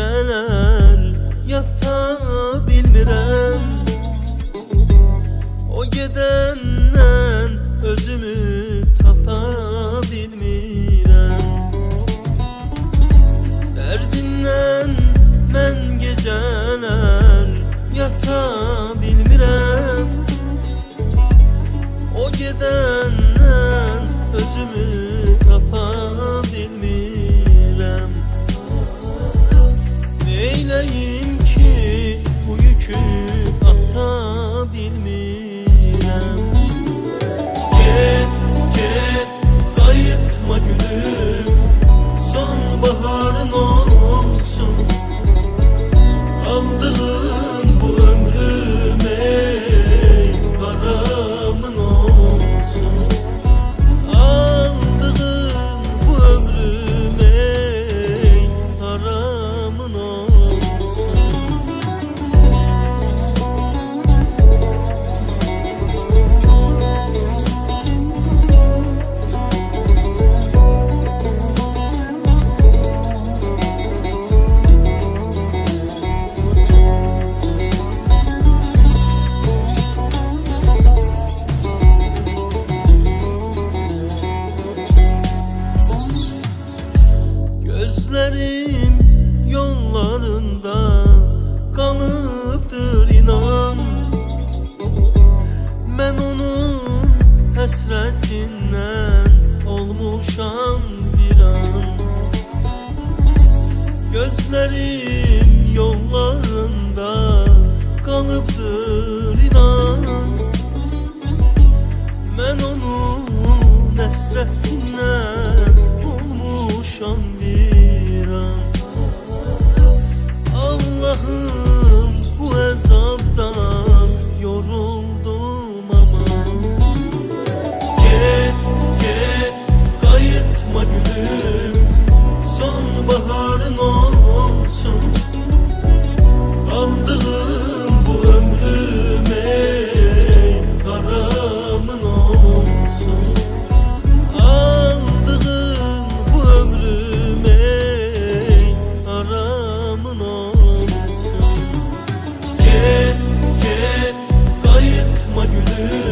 geceler yata bilmirəm. O gedəndən özümü tapa bilmirəm. Dərdindən mən geceler yata bilmirəm. O gedəndən özümü tapa bilmirəm. Neyləyim ki bu yükü ata bilmirəm. Get, get, qayıtma gülüm, sonbaharın olsun. Aldığın bu ömrüm ey haramın olsun. Aldığın bu ömrüm ey haramın olsun. Gözlerim yollarında kalıptır inan. Ben onun həsrətindən olmuşam bir an. Gözlerim yollarında kalıptır inan. Ben onun həsrətindən olmuşam bir an. Allah'ım bu əzabdan yoruldum aman. Get, get, qayıtma gülüm, sonbaharın olsun. Aldığım bu ömrüm ey haramın olsun. Aldığın bu ömrüm ey haramın olsun. Get, get, qayıtma gülüm,